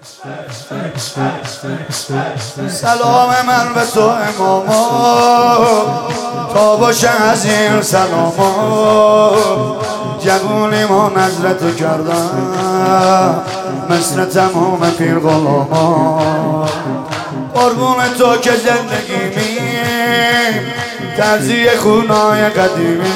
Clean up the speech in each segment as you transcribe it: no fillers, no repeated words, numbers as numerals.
سلام من به تو اماما تا باشه از این سلاما جوونی ما نظر تو کردم مثل تمام پیر غلاما قربون تو که زندگیمیم ترزی خونای قدیمی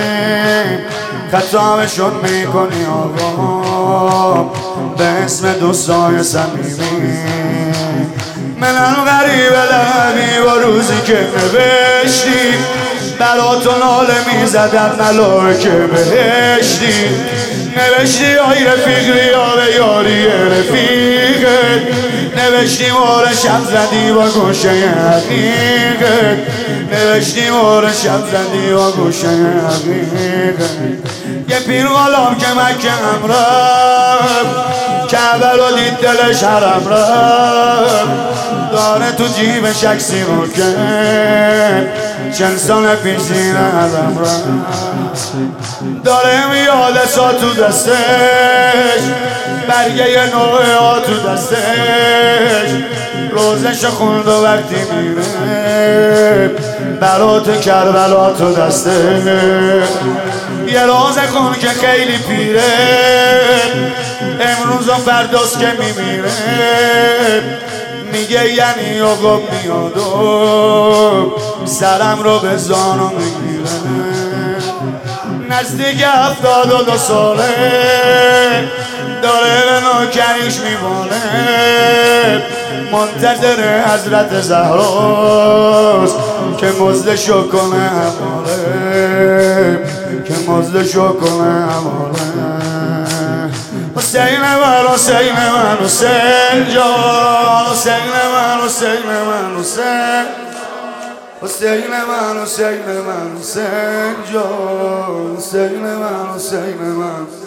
خطابشون میکنی آقا به اسم دوستای صمیمی منم غریبه لبی و روزی که نوشتی براتون ناله میزدن ملائکه بهشتی نوشتی آی رفیق یا به یاری رفیقت نوشتی مور شب زدی با گوشه حقیقت نوشتی مور شب زدی با گوشه حقیقت یه پیر غلام که مکه هم رفت کعبه رو دید دلش حرم رفت داره تو جیبش عکسی مکن چند سال پیش زیر حرم رفت داره میاد سا تو دستش برگه یه نوعه ها تو دستش روزش خوند و وقتی میره برات کربلا تو دستش یه روز خون که خیلی پیره امروز و فرداست که میمیره میگه یعنی آقا میاد و سرم رو به زانو میگیره نزدیک 72 ساله داره به نوکریش میمونه منتظر حضرت زهراست که مزدشو کنه هماله که مزدشو کنه هماله حسین من حسین من حسین جان حسین من حسین من حسین حسین من حسین من حسین جان حسین من حسین من